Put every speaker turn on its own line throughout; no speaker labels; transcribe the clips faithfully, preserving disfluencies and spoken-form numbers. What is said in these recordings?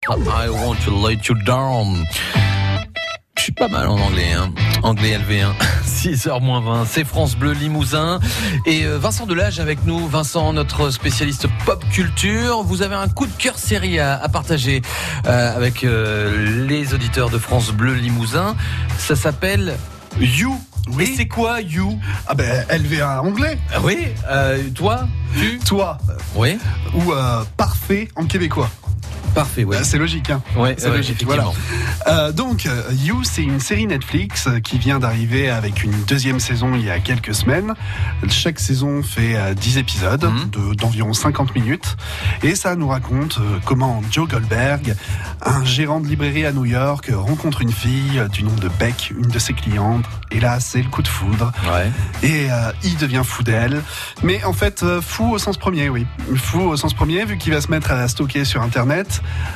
I want to let you down. Je suis pas mal en anglais, hein. Anglais L V un. six heures moins vingt, c'est France Bleu Limousin. Et Vincent Delage avec nous. Vincent, notre spécialiste pop culture. Vous avez un coup de cœur série à, à partager euh, avec euh, les auditeurs de France Bleu Limousin. Ça s'appelle You. Oui. Et c'est quoi You?
Ah ben L V un anglais.
Ah oui. Euh, toi, tu,
toi.
Oui.
Ou euh, parfait en québécois.
Parfait, oui.
Euh, c'est logique, hein.
Ouais,
c'est
ouais,
logique. Voilà. Euh, donc, You, c'est une série Netflix qui vient d'arriver avec une deuxième saison il y a quelques semaines. Chaque saison fait euh, dix épisodes mmh. de, d'environ cinquante minutes. Et ça nous raconte euh, comment Joe Goldberg, un gérant de librairie à New York, rencontre une fille du nom de Beck, une de ses clientes. Et là, c'est le coup de foudre.
Ouais.
Et euh, il devient fou d'elle. Mais en fait, euh, fou au sens premier, oui. Fou au sens premier, vu qu'il va se mettre à la stalker sur Internet,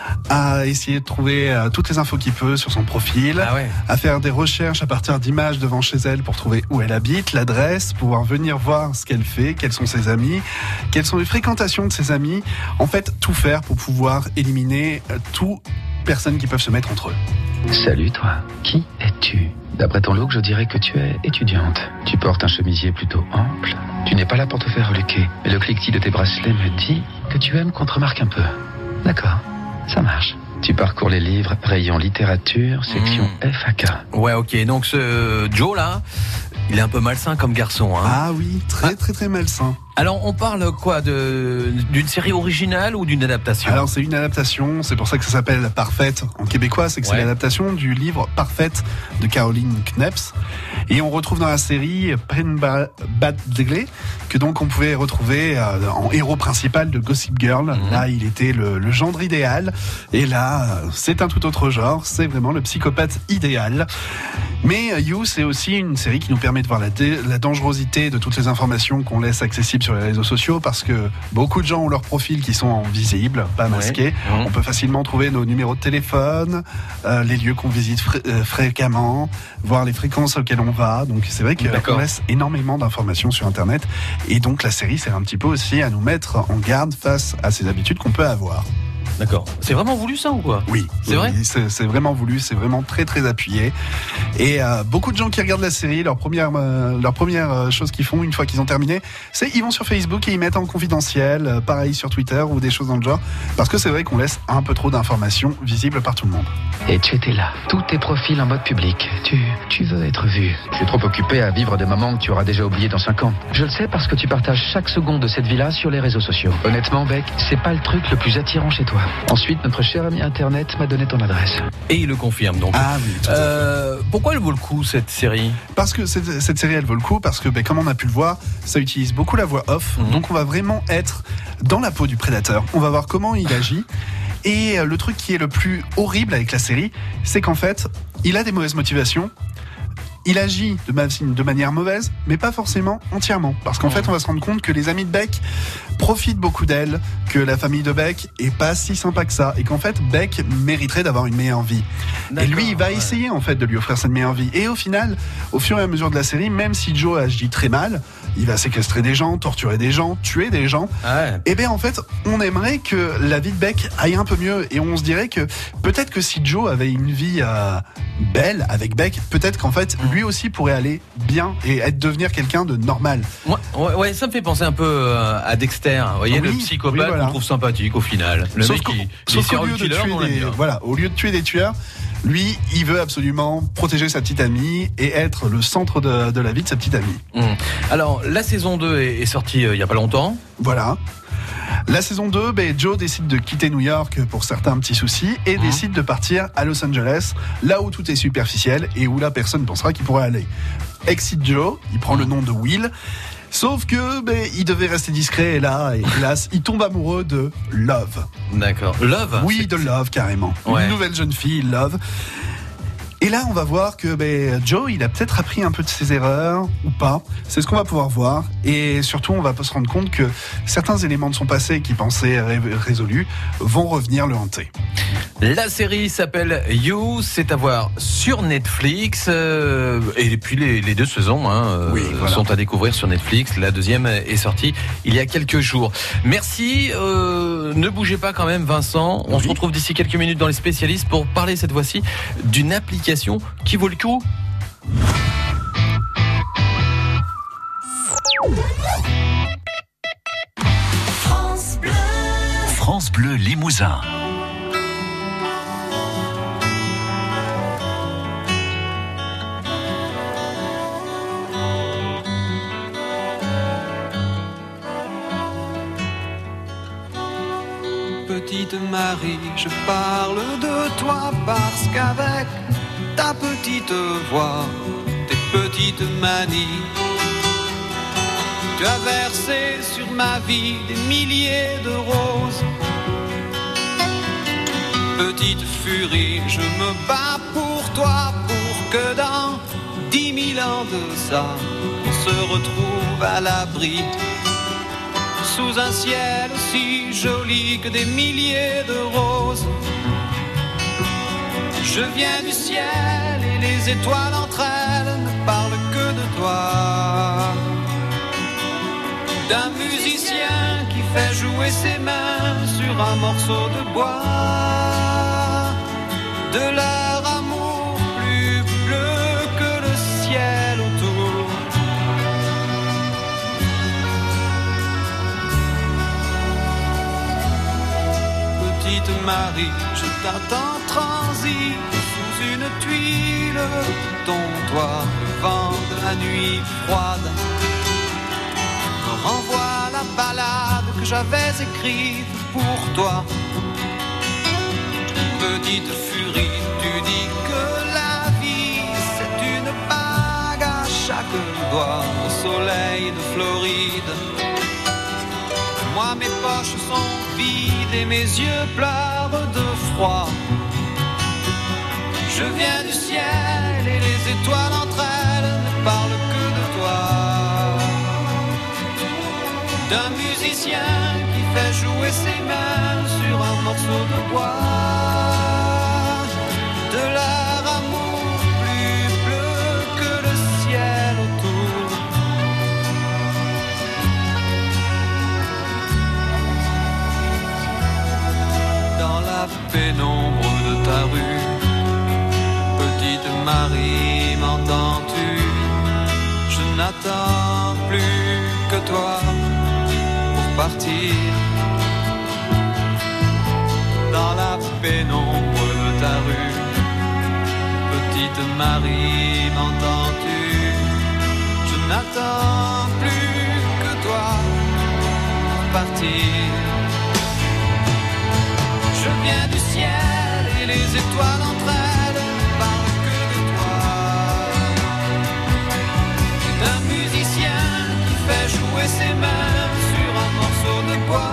à essayer de trouver euh, toutes les infos qu'il peut sur son profil,
ah ouais.
à faire des recherches à partir d'images devant chez elle pour trouver où elle habite, l'adresse, pouvoir venir voir ce qu'elle fait, quels sont ses amis, quelles sont les fréquentations de ses amis. En fait, tout faire pour pouvoir éliminer euh, toutes personnes qui peuvent se mettre entre eux.
Salut toi, qui es-tu ? D'après ton look, je dirais que tu es étudiante. Tu portes un chemisier plutôt ample. Tu n'es pas là pour te faire reluquer. Mais le cliquetis de tes bracelets me dit que tu aimes qu'on te remarque un peu. D'accord, ça marche. Tu parcours les livres, rayon littérature, section mmh. F A K.
Ouais, ok. Donc ce Joe là, il est un peu malsain comme garçon, hein.
Ah oui, très très très malsain.
Alors on parle quoi de d'une série originale ou d'une adaptation?
Alors c'est une adaptation, c'est pour ça que ça s'appelle Parfaite en québécois, c'est que ouais. c'est l'adaptation du livre Parfaite de Caroline Kneps. Et on retrouve dans la série Penn Badgley, que donc on pouvait retrouver euh, en héros principal de Gossip Girl. Mmh. Là il était le, le gendre idéal, et là c'est un tout autre genre, c'est vraiment le psychopathe idéal. Mais euh, You, c'est aussi une série qui nous permet de voir la, dé- la dangerosité de toutes les informations qu'on laisse accessibles sur les réseaux sociaux, parce que beaucoup de gens ont leurs profils qui sont visibles, pas masqués. Ouais. Mmh. On peut facilement trouver nos numéros de téléphone, euh, les lieux qu'on visite fr- euh, fréquemment, voir les fréquences auxquelles on va. Donc c'est vrai qu'on laisse énormément d'informations sur Internet, et donc la série sert un petit peu aussi à nous mettre en garde face à ces habitudes qu'on peut avoir.
D'accord. C'est vraiment voulu ça ou quoi?
Oui.
C'est
oui,
vrai
c'est, c'est vraiment voulu, c'est vraiment très très appuyé. Et euh, beaucoup de gens qui regardent la série, leur première, euh, leur première euh, chose qu'ils font une fois qu'ils ont terminé, c'est ils vont sur Facebook et ils mettent en confidentiel, euh, pareil sur Twitter ou des choses dans le genre, parce que c'est vrai qu'on laisse un peu trop d'informations visibles par tout le monde.
Et tu étais là, tous tes profils en mode public. Tu, tu veux être vu. Je suis trop occupé à vivre des moments que tu auras déjà oubliés dans cinq ans. Je le sais parce que tu partages chaque seconde de cette vie-là sur les réseaux sociaux. Honnêtement, Beck, c'est pas le truc le plus attirant chez toi. Ensuite, notre cher ami Internet m'a donné ton adresse.
Et il le confirme donc.
Ah oui.
Euh, pourquoi elle vaut le coup cette série?
Parce que cette, cette série elle vaut le coup parce que ben, comme on a pu le voir, ça utilise beaucoup la voix off. Mmh. Donc on va vraiment être dans la peau du prédateur. On va voir comment il agit. Et le truc qui est le plus horrible avec la série, c'est qu'en fait, il a des mauvaises motivations. Il agit de, ma- de manière mauvaise, mais pas forcément entièrement. Parce qu'en mmh. fait, on va se rendre compte que les amis de Beck profitent beaucoup d'elle, que la famille de Beck est pas si sympa que ça, et qu'en fait, Beck mériterait d'avoir une meilleure vie. D'accord, et lui, il va ouais. essayer en fait de lui offrir cette meilleure vie. Et au final, au fur et à mesure de la série, même si Joe agit très mal, il va séquestrer des gens, torturer des gens, tuer des gens. Ouais. Et bien en fait, on aimerait que la vie de Beck aille un peu mieux, et on se dirait que peut-être que si Joe avait une vie euh, belle avec Beck, peut-être qu'en fait, mmh. lui aussi pourrait aller bien et être devenir quelqu'un de normal.
Ouais, ouais, ouais, ça me fait penser un peu euh, à Dexter, vous voyez, oui, le psychopathe oui, voilà. qu'on trouve sympathique au final. Le
sauf
mec qui
sauf qu'au lieu de tuer des, voilà, au lieu de tuer des tueurs, lui, il veut absolument protéger sa petite amie et être le centre de, de la vie de sa petite amie.
Mmh. Alors, la saison deux est, est sortie euh, il y a pas longtemps.
Voilà. La saison deux, ben, Joe décide de quitter New York pour certains petits soucis et mmh. décide de partir à Los Angeles, là où tout est superficiel et où là personne ne pensera qu'il pourrait aller. Exit Joe, il prend mmh. le nom de Will, sauf que ben, il devait rester discret et là, et hélas, il tombe amoureux de Love.
D'accord. Love ?
Oui, de Love carrément. Ouais. Une nouvelle jeune fille, Love. Et là, on va voir que ben, Joe, il a peut-être appris un peu de ses erreurs ou pas. C'est ce qu'on va pouvoir voir. Et surtout, on va se rendre compte que certains éléments de son passé qu'il pensait ré- résolus vont revenir le hanter.
La série s'appelle You, c'est à voir sur Netflix. Euh, et puis les, les deux saisons hein,
oui,
euh,
voilà.
sont à découvrir sur Netflix. La deuxième est sortie il y a quelques jours. Merci. Euh, ne bougez pas quand même, Vincent. On oui. se retrouve d'ici quelques minutes dans les spécialistes pour parler cette fois-ci d'une application qui vaut le coup.
France Bleu, France Bleu Limousin.
Petite Marie, je parle de toi parce qu'avec ta petite voix, tes petites manies, tu as versé sur ma vie des milliers de roses. Petite furie, je me bats pour toi, pour que dans dix mille ans de ça, on se retrouve à l'abri, sous un ciel aussi joli que des milliers de roses. Je viens du ciel et les étoiles entre elles ne parlent que de toi. D'un musicien qui fait jouer ses mains sur un morceau de bois. De leur amour plus bleu que le ciel autour. Petite Marie, je t'attends transi sous une tuile de ton toit. Le vent de la nuit froide me renvoie la ballade que j'avais écrite pour toi. Petite furie, tu dis que la vie c'est une bague à chaque doigt au soleil de Floride. Moi mes poches sont vides et mes yeux pleurent de froid. Je viens du ciel et les étoiles entre elles ne parlent que de toi. D'un musicien qui fait jouer ses mains sur un morceau de bois. De leur amour plus bleu que le ciel autour. Dans la pénombre de ta rue, petite Marie, m'entends-tu? Je n'attends plus que toi pour partir. Dans la pénombre de ta rue, petite Marie, m'entends-tu? Je n'attends plus que toi pour partir. Je viens du ciel et les étoiles entre elles ne parlent que de toi. D'un musicien qui fait jouer ses mains sur un morceau de bois.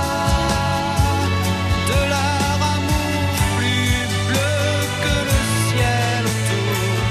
De leur amour plus bleu que le ciel autour.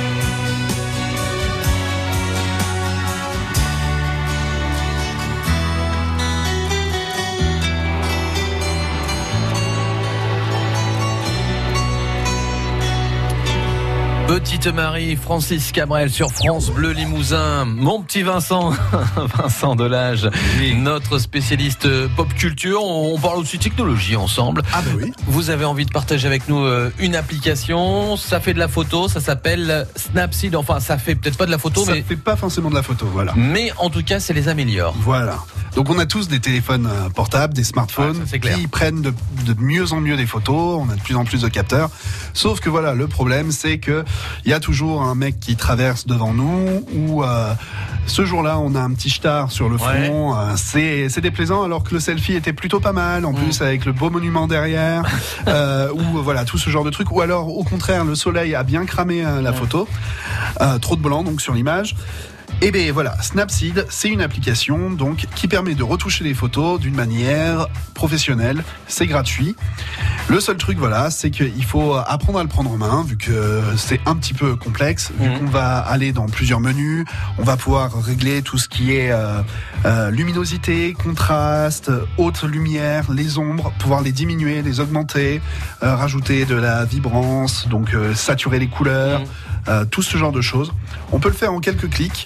Petite Marie, Francis Cabrel sur France Bleu Limousin. Mon petit Vincent, Vincent Delage, oui. Notre spécialiste pop culture. On parle aussi technologie ensemble.
Ah bah oui.
Vous avez envie de partager avec nous une application. Ça fait de la photo, ça s'appelle Snapseed. Enfin, ça fait peut-être pas de la photo,
ça
mais
ça fait pas forcément de la photo, voilà.
Mais en tout cas, ça les améliore.
Voilà. Donc on a tous des téléphones portables, des smartphones
ouais, qui
prennent de, de mieux en mieux des photos. On a de plus en plus de capteurs. Sauf que voilà, le problème c'est que il y a toujours un mec qui traverse devant nous ou euh, ce jour-là on a un petit star sur le front. Ouais. Euh, c'est, c'est déplaisant alors que le selfie était plutôt pas mal. En mmh. plus avec le beau monument derrière euh, ou voilà tout ce genre de trucs. Ou alors au contraire le soleil a bien cramé euh, la mmh. photo. Euh, trop de blanc donc sur l'image. Et bien voilà, Snapseed, c'est une application donc qui permet de retoucher les photos d'une manière professionnelle. C'est gratuit. Le seul truc, voilà, c'est qu'il faut apprendre à le prendre en main, vu que c'est un petit peu complexe, vu mmh. qu'on va aller dans plusieurs menus, on va pouvoir régler tout ce qui est euh, euh, luminosité, contraste, haute lumière, les ombres, pouvoir les diminuer, les augmenter, euh, rajouter de la vibrance, donc euh, saturer les couleurs, mmh. euh, tout ce genre de choses. On peut le faire en quelques clics.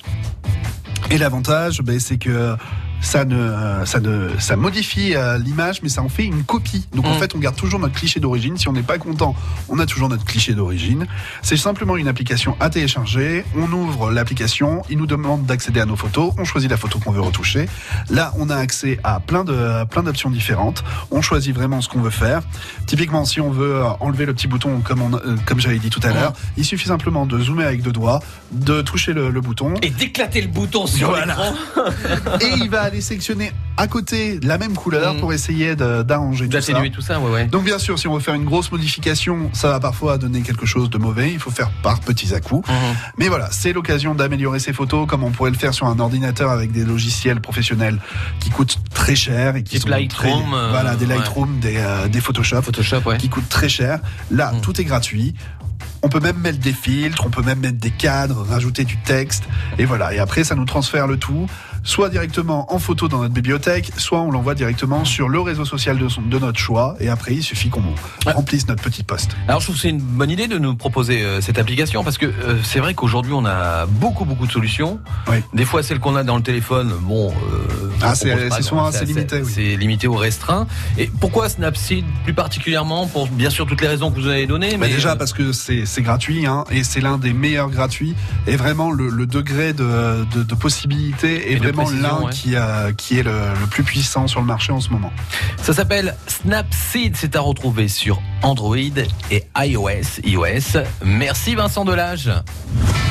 Et l'avantage, ben, c'est que ça ne, ça ne, ça modifie euh, l'image, mais ça en fait une copie. Donc mmh. en fait, on garde toujours notre cliché d'origine. Si on n'est pas content, on a toujours notre cliché d'origine. C'est simplement une application à télécharger. On ouvre l'application, il nous demande d'accéder à nos photos. On choisit la photo qu'on veut retoucher. Là, on a accès à plein de, plein d'options différentes. On choisit vraiment ce qu'on veut faire. Typiquement, si on veut enlever le petit bouton, comme on, euh, comme j'avais dit tout à l'heure, mmh. il suffit simplement de zoomer avec deux doigts, de toucher le, le bouton
et d'éclater le bouton sur
voilà.
l'écran.
Et il va aller sélectionner à côté la même couleur mmh. pour essayer de, d'arranger tout ça.
tout ça, ouais, ouais.
Donc bien sûr, si on veut faire une grosse modification, ça va parfois donner quelque chose de mauvais. Il faut faire par petits à-coups. Mmh. Mais voilà, c'est l'occasion d'améliorer ses photos comme on pourrait le faire sur un ordinateur avec des logiciels professionnels qui coûtent très cher et qui
Type
sont
Lightroom,
très,
euh,
voilà, des Lightroom, ouais. des, euh, des Photoshop,
Photoshop ouais.
qui coûtent très cher. Là, mmh. tout est gratuit. On peut même mettre des filtres, on peut même mettre des cadres, rajouter du texte, et voilà. Et après, ça nous transfère le tout, soit directement en photo dans notre bibliothèque, soit on l'envoie directement sur le réseau social de, son, de notre choix, et après, il suffit qu'on ouais. remplisse notre petit post.
Alors, je trouve que c'est une bonne idée de nous proposer euh, cette application, parce que euh, c'est vrai qu'aujourd'hui, on a beaucoup, beaucoup de solutions. Oui. Des fois, celles qu'on a dans le téléphone, bon... Euh,
ah, c'est, c'est souvent assez limité, oui.
C'est limité ou restreint. Et pourquoi Snapseed plus particulièrement? Pour bien sûr toutes les raisons que vous avez données.
Mais, mais déjà,
euh...
parce que c'est c'est gratuit, hein, et c'est l'un des meilleurs gratuits. Et vraiment, le, le degré de, de, de possibilité est et vraiment l'un ouais. qui, a, qui est le, le plus puissant sur le marché en ce moment.
Ça s'appelle Snapseed. C'est à retrouver sur Android et iOS. iOS. Merci Vincent Delage.